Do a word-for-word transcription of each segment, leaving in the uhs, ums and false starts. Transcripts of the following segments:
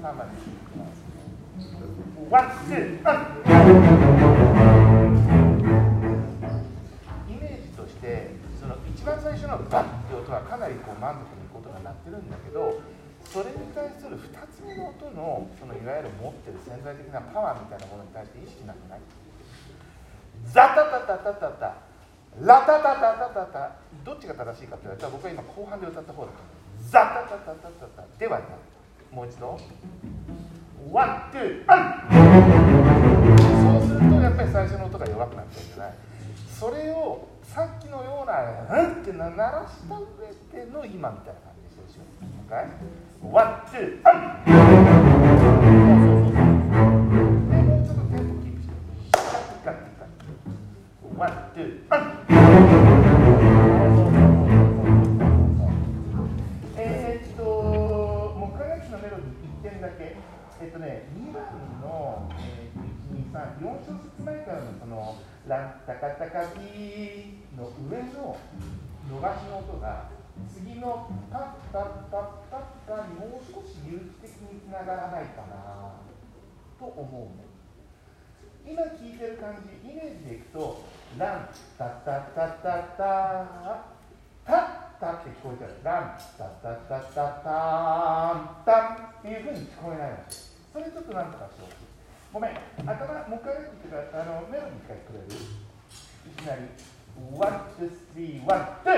パまでいきます。ワン、ツー、ワン。イメージとして、その一番最初のバッって音はかなりこう満足にいく音が鳴ってるんだけど、それに対するふたつめの音の、そのいわゆる持ってる潜在的なパワーみたいなものに対して意識なくない？ザタタタタタタ、ラタタタタタタ、どっちが正しいかって言われたら、僕は今後半で歌った方だと思う。ザタタタタタタではない。もう一度。ワン、ツー、ワン。そうするとやっぱり最初の音が弱くなっちゃうんじゃない。それをさっきのようなうんって鳴らした上での今みたいな感じでしょ。Okay? ワン、ツー、ワン。でもうちょっとテンポキープして。ガッガッガッ。ワン、ツー、ワン。えーっと木管楽器のメロディーいってんだけ。えっとね、にばんの、えー、いち、に、さん、よん小節前からのそのランタカタカピーの上の伸ばしの音が次のパッパッパッパッパにもう少し有機的につながらないかなと思うね。今聴いてる感じ、イメージでいくとランタタタタタタタって聞こえちゃう。ランタタタタタンタンっていうふうに聞こえないわけ。それちょっとなんとかしてほしい。ごめん、頭、もう一回っていうか、あのメロディー書いてくれる？いきなり、ワン、ツー、スリー、ワン、ツー。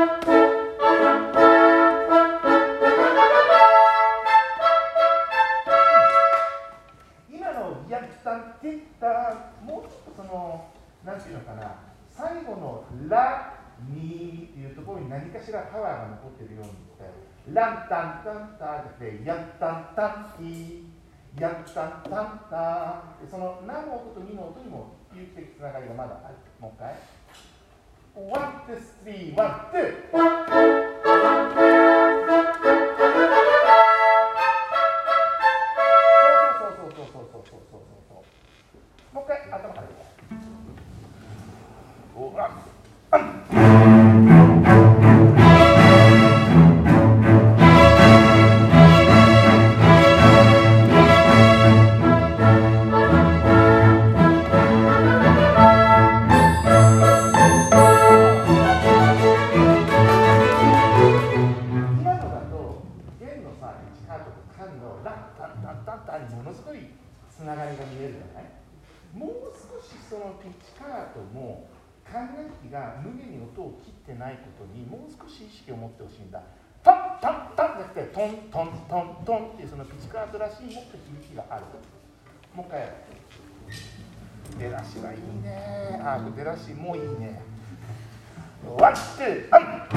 今のヤッタンティッタン、もうちょっとその、なんていうのかな、最後のラ、ミーっていうところに何かしらパワーが残っているようにって、ランタンタンタンって、ヤッタンタンティー。ヤッタンタンタン、その何の音とにの音にも有機的つながりがまだある。もう一回。ワン、ツー、スリー、ワン、ツー。そうそうそうそうそうそうそうそうそうそう。もう一回頭からいこう。ワン、ワン。つながりが見えるじゃない。もう少しそのピッチカートも管楽器が無限に音を切ってないことにもう少し意識を持ってほしいんだ。タンタンタンじゃなくてトントントントンっていうそのピッチカートらしいもっと響きがある。もう一回やる。出だしはいいね。あ、出だしもういいね。ワン、ツー、ワン。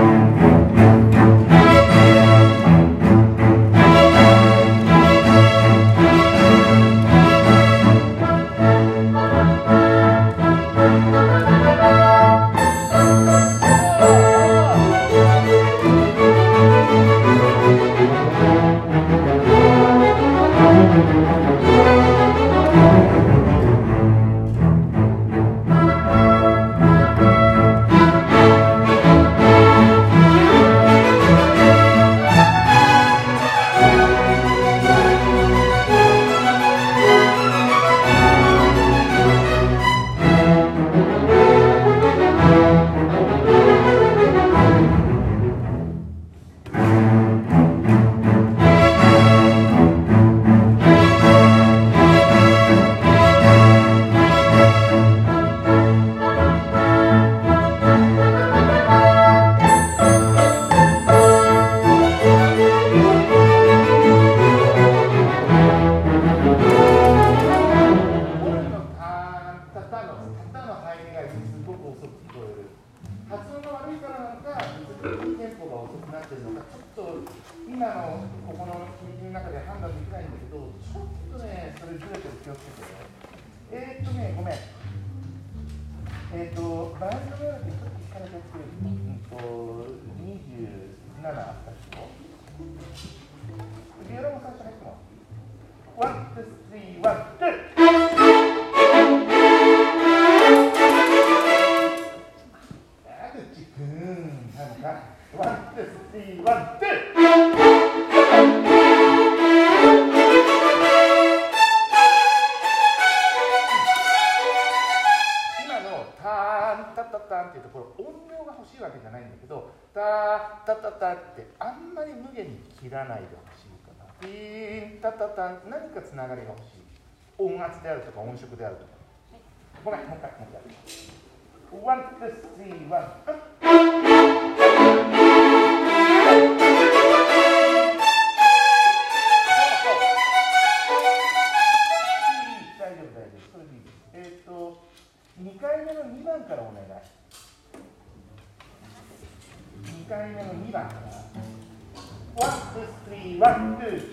えっ、ー、と、バンドメロディーちょっと聞かれてる、うんと、にじゅうななあったでしょ。ビオラも最初入ってもワン、ツー、スリー、ワン、ツー。あぐちくん、なんか、ワン、ツー、スリー、ワン、ツー。 とタタタタってあんまり無限に切らないでほしいかな。ティーンタタタン何かつながりが欲しい。音圧であるとか音色であるとか。ごめん、もう一回もう一回。ワン、ツー、スリー、ワン。にかいめのにばんからお願い。にかいめのにばんから。ワン、ツー、スリー、ワン、ツー。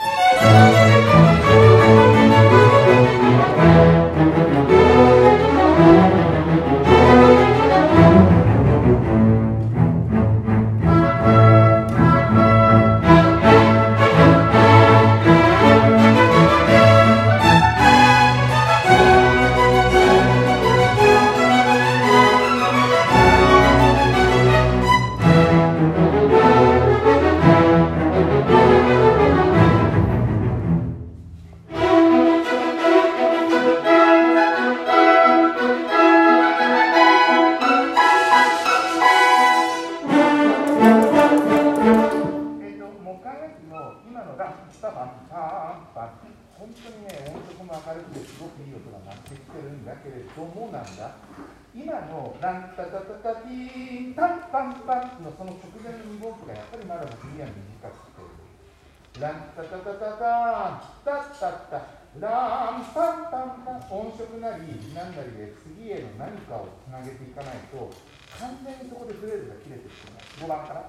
音色なり何なりで次への何かをつなげていかないと完全にそこでフレーズが切れてしまう。ごばんから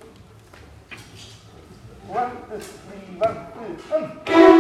ワン、ツー、スリー、ワン、ツー、うん。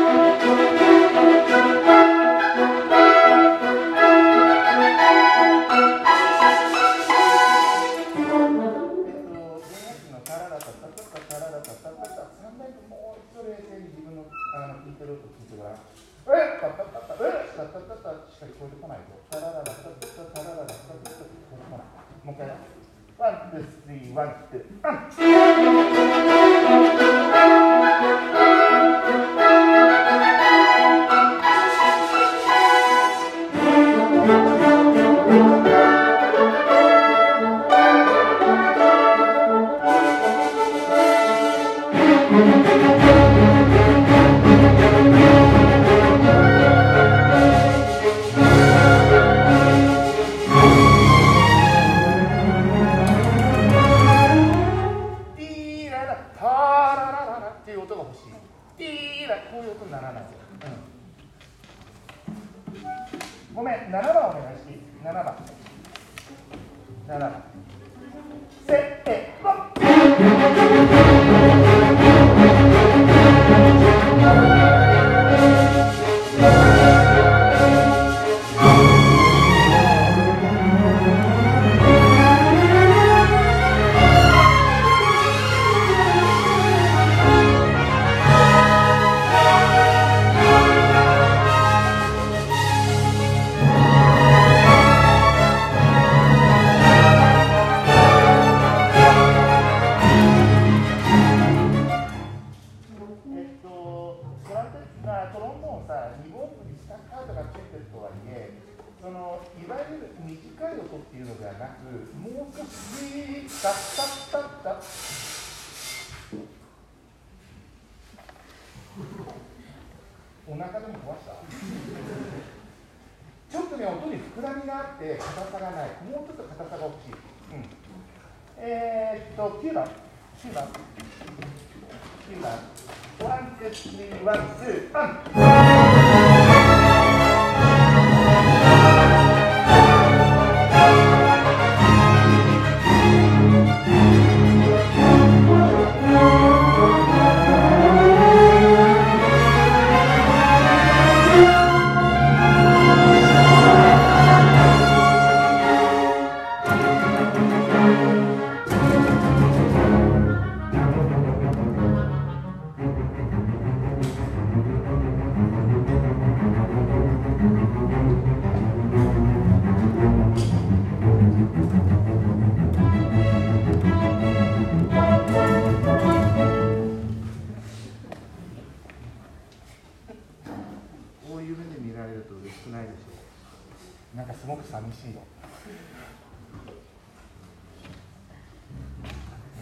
なんかすごく寂しいよ。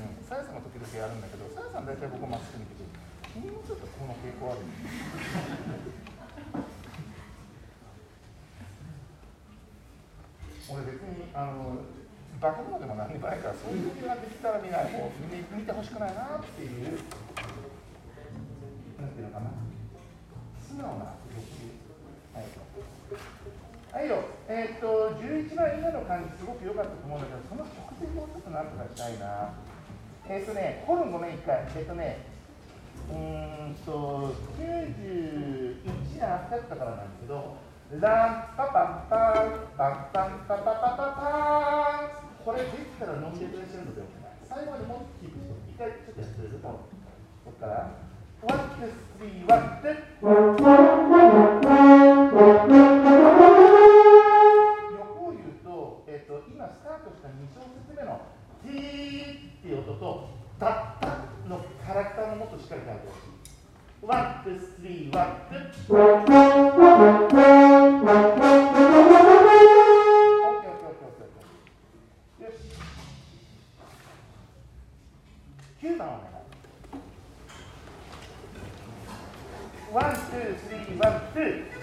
形あるんだけど、さやさん大体僕まっすぐ見てて、君もちょっとこの傾向ある。俺別にあのバカ者でも何でもないから、そういう理由ができたら見ない、もう見てほしくないなっていう、なんていうのかな、素直な欲求。はい。はいよ、えー、っとじゅういちばん今の感じすごく良かったと思うんだけど、その直前もうちょっとなんとかしたいな。えー、っとね、ホルンごめんいっかい、えー、っとね、うーんときゅうじゅういちだったからなんですけど、ランパパンパンパンパンパパパパパーン、これできたら飲んでくれてるので、最後までもっとキープして、一回ちょっとやってくれると、ここからワン、ツー、スリー、ワン、ツー。横を言うと、えー、と今スタートしたに小節目のティーっていう音とタッタッのキャラクターのもっとしっかり書いてほしい。ワン、ツー、スリー、ワン、ツー。オッケーオッケーオッケーオッケー。よし。きゅうばんお願い。ワン、ツー、スリー、ワン、ツー。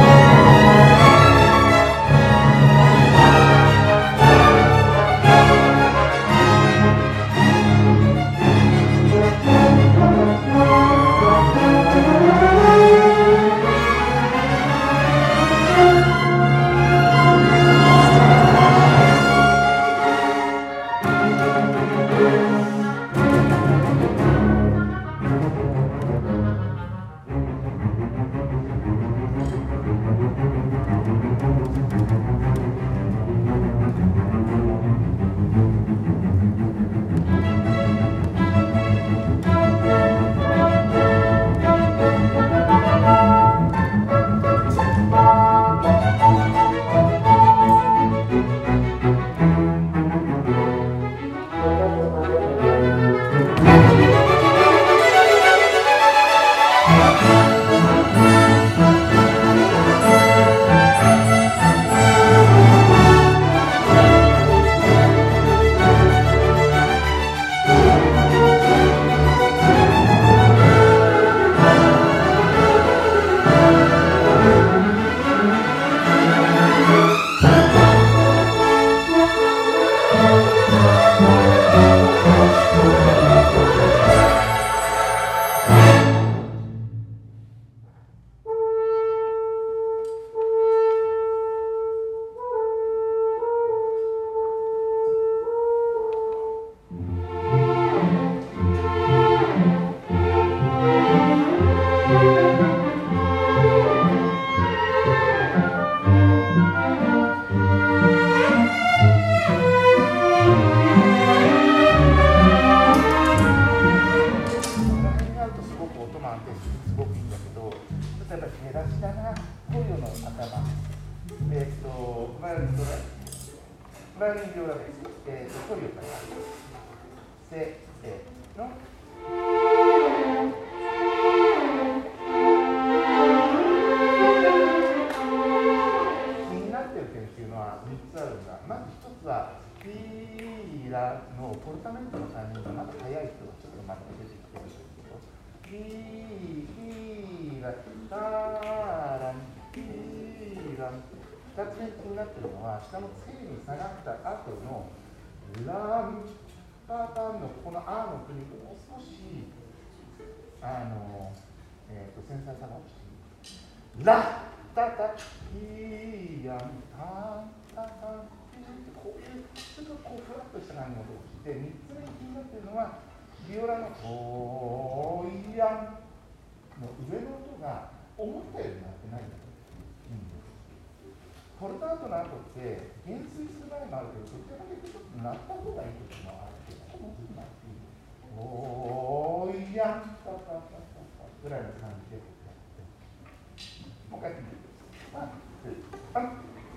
ラッタタキーヤンタンタタンってこういうちょっとこうフラッとした感じの音をして、みっつめに気になっているのはビオラのトーイヤンの上の音が思ったよりなってないんだよ、うん、ポルタートの後って減衰する場合もあるけど、どちらかというとちょっと鳴った方がいい時もあって、ここもずっと鳴っていいトーイヤンタタタタタぐらいの感じでもう一回やってみてください。ワン、ツー、ワン。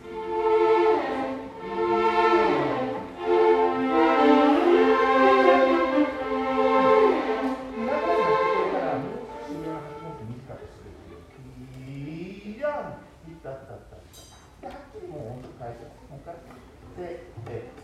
長いのってこれからもう少し上の発音って短くする。いやん、いったったった。で、はっきりもう音変えて、もう一回。で、で、